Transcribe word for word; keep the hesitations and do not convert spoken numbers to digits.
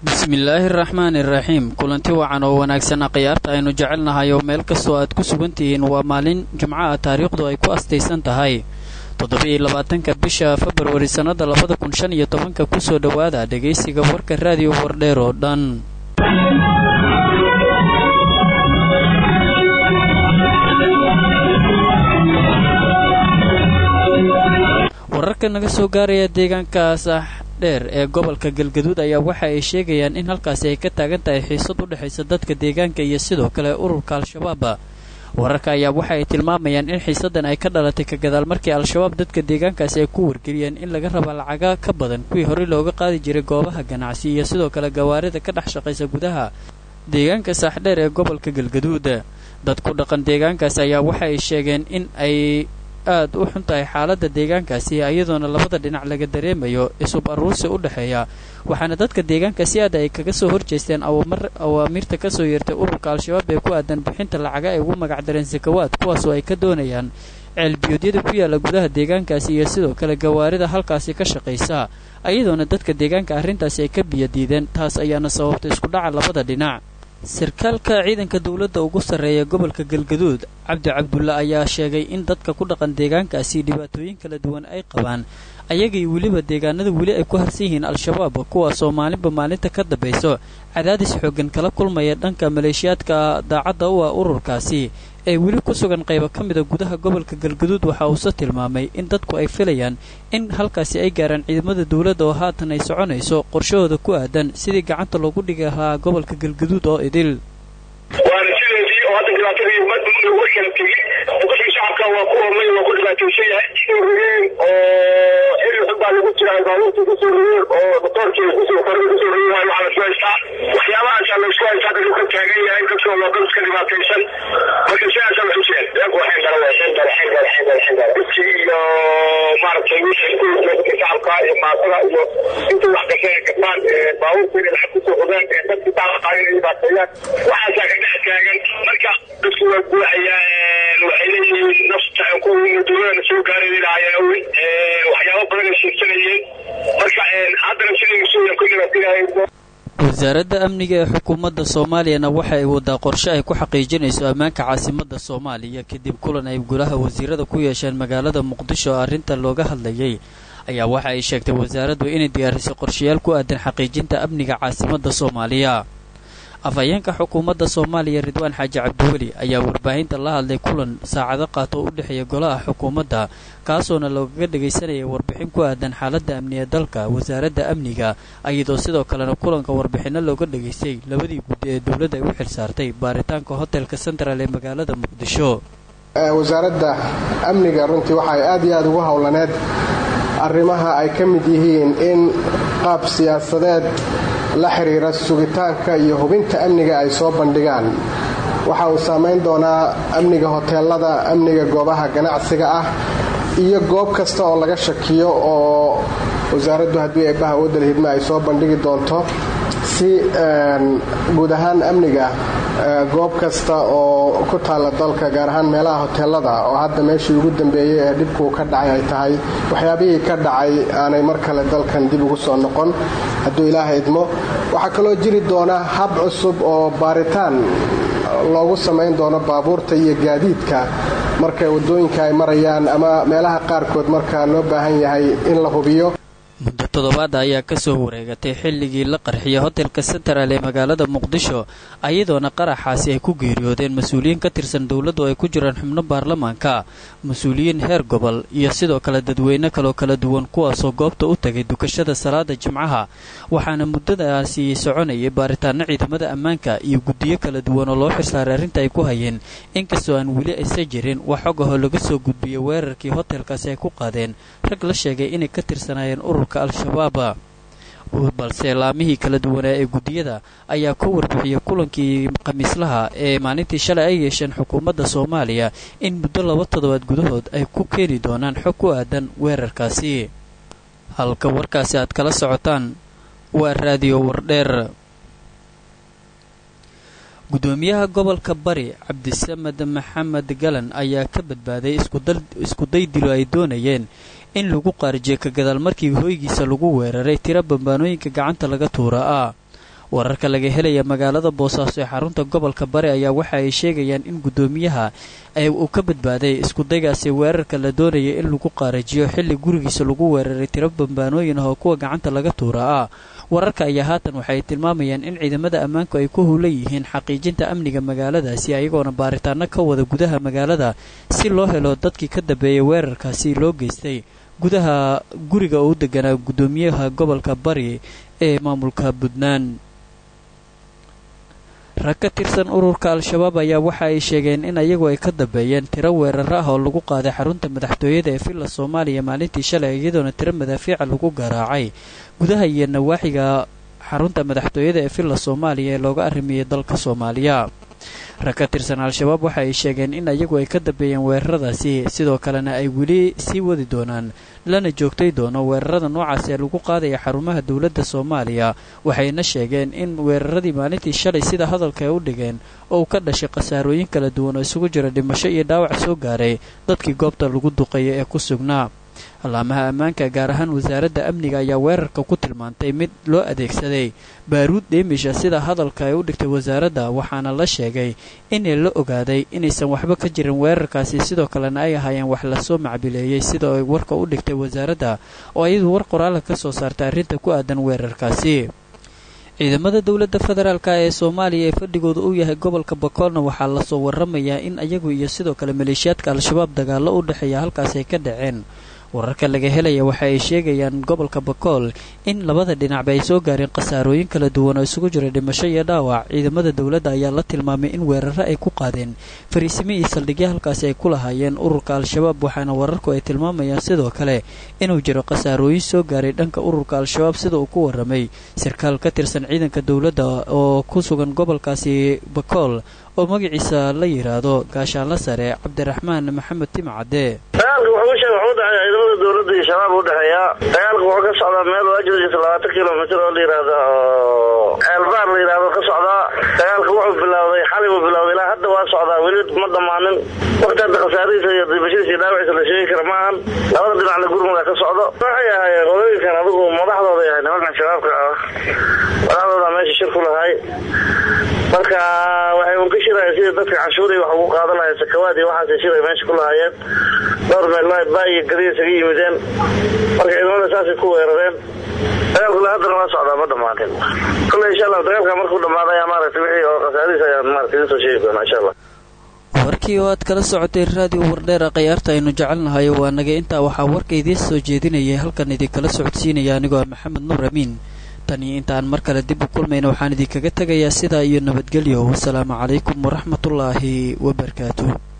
bismillaahi raxmaani raxiim kulanti wacan oo wanaagsan khiyaarta aynu jecelnahay oo meel kastoo aad ku sugan tihiin waa maalin jimco ah taariikhdu ay ku astaysan tahay toddoba-iyo labaatanka bisha februari sannada labada kun shan iyo tobanka kusoo dhowaada dhegaysiga warka raadiyo wardheer oo dhan. wararka naga soo gaaraya deegaanka sax dheer ee gobolka galgaduud ayaa waxa ay sheegayaan in halkaasi ay ka taagan tahay xiisad u dhexaysa dadka deegaanka iyo sidoo kale ururka al-shabaab. wararka ayaa waxa ay tilmaamayaan in xiisadan ay ka dhalatay ka gadaal markii al-shabaab dadka deegaankaasi ay ku wargeliyeen in laga raba lacaga ka badan kuwii horey looga qaadi jiray goobaha ganacsi iyo sidoo kale gawaarida ka dhex shaqaysa gudaha deegaanka sax dheer ee gobolka galgaduud. dad ku dhaqan deegaankaasi ayaa waxa ay sheegeen in ay aad u xun tahay xaaladda deegaankaasi iyadoona labada dhinac laga dareemayo isub aruursi u dhexeeya, waxaana dadka deegaankaasi aad ay kaga soo horjeesteen awaamiirta ka soo yeertay ururka al-shabaab ee ku aadan bixinta lacaga ay ugu magacdareen sakawaad kuwaasoo ay ka doonayaan ceelbiyoodyada ku yaala gudaha deegaankaasi iyo sidoo kale gawaarida halkaasi ka shaqaysa, iyadoona dadka deegaanka arrintaasi ay ka biyadiideen. taas ayaana sababtay isku dhaca labada dhinac. sarkaalka ciidanka dawladda ugu sarreeya gobolka galgaduud cabdi cabdulla ayaa sheegay in dadka ku dhaqan deegaankaasi dhibaatooyin kala duwan ay qabaan ayagii weliba deegaanada weli ay ku harsan yihiin al-shabaab kuwaasoo maalinba maalinta ka dambayso cadaadis xooggan kala kulmaya dhanka maleeshiyaadka daacadda u ah ururkaasi ee weli ku sugan qaybo ka mida gudaha gobolka galgaduud. waxa uuse tilmaamay in dadku ay filayaan in halkaasi ay gaaraan ciidamada dawladda oo haatan ay soconayso qorshahooda ku aadan sidii gacanta loogu dhigi lahaa gobolka galgaduud oo idil. waana sideedii oo hadda dhibaatadii ugu kala tegey dadkii shacabka waa ku oomay waa ku dhibaataysan yahay oo xilli xun baa lagu jiraa baabuurtii kusoo rogeen oo dotorkii kusoo koray kusoo rogeen waxaa la isku haystaa waxyaabahaasa la isku haystaa dadku ka taagan yahay dadkoo loo dhan iska dhibaataysan marka sidaasa la xuseen deeku waxay kala waxeen kala waxeen kala waxeen kala waxeen kala dadkii iyo maaragtay wixii ku dadka shacabka iyo maasada iyo inta wax kasee kadmaan baabuurtii lacag kusoo rogeen ee dadkii taaqaaqaay inay dhibaateeyaan waxaasaa ka dhex taagan. marka dadku waa guuxayaan waxay leeyihiin nafta kuwii dawladana soo gaaray lahaayeen waxyaabo badan ay sheegsanayeen marka haddana sidii mas-uuliyan ku dhibaatayeen. wasaaradda amniga ee xukuumadda soomaaliyana waxa ay wadaa qorshe ay ku xaqiijinayso ammaanka caasimadda soomaaliya kadib kulan ay golaha wasiirada ku yeesheen magaalada muqdisho oo arrinta looga hadlayay ayaa waxa ay sheegtay wasaaraddu inay diyaarisay qorshayaal ku aadan xaqiijinta amniga caasimadda soomaaliya. afhayeenka xukuumadda soomaaliya ridwaan xaaji cabdiweli ayaa warbaahinta la hadlay kulan saacado qaato u dhexeeya golaha xukuumadda kaasoona loogaga dhagaysanayay warbixin ku aadan xaaladda amniga dalka wasaaradda amniga iyadoo sidoo kalena kulanka warbixinno looga dhagaystay labadii guddi ee dowladda ay u xilsaartay baaritaanka hotelka central ee magaalada muqdisho. wasaaradda amniga runtii waxay aad iyo aad ugu howlaneed arrimaha ay ka mid yihiin in qaab siyaasadeed la xiriira sugitaanka iyo hubinta amniga ay soo bandhigaan. waxa uu saamayn doonaa amniga hoteelada, amniga goobaha ganacsiga ah iyo goob kasta oo laga shakiyo oo wasaaraddu haddii ay baha wadal hidma ay soo bandhigi doonto si guud ahaan amniga goob kasta oo ku taalla dalka gaar ahaan meelaha hoteelada oo hadda meeshii ugu dambeeyey ee dhibku ka dhacay ay tahay waxyaabihii ka dhacay aanay mar kale dalkan dib ugu soo noqon hadduu ilaaha idmo. waxaa kaloo jiri doona hab cusub oo baaritaan loogu samayn doono baabuurta iyo gaadiidka markay waddooyinka ay marayaan ama meelaha qaarkood markaa loo baahan yahay in la hubiyo. muddo toddobaad ayaa ka soo wareegatay xilligii la qarxiyay hotelka central ee magaalada muqdisho iyadoona qaraxaasi ay ku geeriyoodeen mas-uuliyiin ka tirsan dowladdu ay ku jiraan xubno baarlamaanka, mas-uuliyiin heer gobol iyo sidoo kale dadweyne kaloo kala duwan kuwaasoo goobta u tagay dukashada salaada jimcaha. waxaana muddadaasi soconayay baaritaano ciidamada ammaanka iyo guddiyo kala duwan oo loo xilsaaray arrinta ay ku hayeen inkastoo aan weli aysa jirin wax xog ahoo laga soo gudbiyey weerarkii hotelkaasi ay ku qaadeen rag la sheegay inay ka tirsanaayeen ururka al-shabaab. balse laamihii kala duwanaa ee guddiyada ayaa ka warbixiyay kulankii khamiislaha ee maalintii shalay ay yeesheen xukuumadda soomaaliya in muddo laba toddobaad gudahood ay ku keeni doonaan xog ku aadan weerarkaasi. halka warkaasi aad kala socotaan waa raadiyo wardheer. gudoomiyaha gobolka bari cabdisamed maxamed galan ayaa ka badbaaday iskuday dilo ay doonayeen in lagu qaarijiyo ka gadaal markii hoygiisa lagu weeraray tiro bambaanooyinka gacanta laga tuura ah. wararka laga helaya magaalada boosaaso ee xarunta gobolka bari ayaa waxa ay sheegayaan in guddoomiyaha ay uu ka badbaaday iskudaygaasi weerarka la doonayay in lagu qaarajiyo xilli gurigiisa lagu weeraray tiro bambaanooyin ah oo kuwa gacanta laga tuura ah wararka ayaa haatan waxay tilmaamayaan in ciidamada ammaanku ay ku howlan yihiin xaqiijinta amniga magaaladaasi ayagoona baaritaano ka wada gudaha magaalada si loo helo dadkii ka dambeeyay weerarkaasi loo geystay gudaha guriga uu deganaa guddoomiyaha gobolka bari ee maamulka Puntland. rag ka tirsan ururka al-shabaab ayaa waxa ay sheegeen in ayagu ay ka dambeeyeen tiro weerar ah oo lagu qaaday xarunta madaxtooyada ee Villa Soomaaliya maalintii shalay iyadoona tiro madaafiic lagu garaacay gudaha iyo nawaaxiga xarunta madaxtooyada ee Villa Soomaaliya ee looga arrimiyay dalka Soomaaliya. rag ka tirsan al-shabaab waxa ay sheegeen in ayagu ay ka dambeeyeen weeraradaasi sidoo kalena ay weli sii wadi doonaan lana joogtay doono weerarada noocaas ee lagu qaadaya xarumaha dawladda Soomaaliya waxayna sheegeen in weeraradii maalintii shalay sida hadalka ay u dhigeen oo ka dhashay qasaarooyin kala duwan oo isugu jira dhimasho iyo dhaawac soo gaaray dadkii goobta lagu duqeeyay ee ku sugnaa. Allaamaha ammaanka gaar ahaan wasaaradda amniga ayaa weerarka ku tilmaantay mid loo adeegsaday baaruud dheemisha sida hadalka ay u dhigtay wasaaradda waxaana la sheegay in la ogaaday inaysan waxba ka jirin weerarkaasi sidoo kalena ay ahaayeen wax la soo macbileeyay sida ay warka u dhigtay wasaaradda oo iyadu war qoraal ka soo saartay arrinta ku aadan weerarkaasi. ciidamada dawladda federaalka ee Soomaaliya ee fadhigooda uu yahay gobolka Bakoolna waxaa la soo waramayaa in ayagu iyo sidoo kale maleeshiyaadka al-shabaab dagaalo u dhaxeeya halkaas ay ka dhaceen. wararka laga helaya waxa ay sheegayaan gobolka Bakool in labada dhinacba ay soo gaareen qasaarooyin kala duwan oo isugu jira dhimasho iyo dhaawac. ciidamada dawladda ayaa la tilmaamay in weeraro ay ku qaadeen fariisimo iyo saldhigyo halkaas ay ku lahaayeen ururka al-shabaab waxaana wararku ay tilmaamayaan sidoo kale inuu jiro qasaarooyin soo gaaray dhanka ururka al-shabaab sida uu ku waramay sarkaal ka tirsan ciidanka dawladda oo ku sugan gobolkaasi Bakool oo magaciisa la yiraahdo gaashaanla sare Cabdiraxmaan Maxamed Timcade. dawladda iyo shabaab u dhaxeeya dagaalku wuxuu ka socdaa meel waajibkiisa labaatan kiiloomitir oo la yiraahdo Elbar la yiraahdo ka socdaa dagaalku wuxuu bilowday xalay uu bilowday ilaa hadda waa socdaa weli ma dhamaanin waqtiga qasaarihiisa iyo dibashiisa dhaawaciisa la sheegi karo maahan labada dhinac la gurmada ka socdo waxay ahaayeen qolooyinkan adigu madaxdooda yahay nimanka shabaabka ah madaxdooda meesha shir ku lahay marka waxay uun ka shirayeen sida dadka cashuuray wax ugu qaadan lahayd sakawaad iyo waxaas shiray meesha ku lahaayeen dhowr meel bay gariis ay yimideen marka ciidamada saasi ku weerareen dagaalku la hadda waa socdaa ma dhamaanin kullu insha Allah dagaalka markuu dhamaado ayaa maaragtay wixii oo qasaarihiisa ayaa maaragtay soo sheegi doona insha Allah. warkii oo aad kala socotay raadiyo wardheer qayaarta aynu jecelnahay waa naga intaa waxaa warka idiin soo jeedinayay halkan idin kala socodsiinaya anigoo Maxamed Nuur Amiin tani intaan mar kale dib u kulmayna waxaan idin kaga tagayaa sidaa iyo nabadgelyo wassalaamu calaykum waraxmatullaahi wabarakaatuh.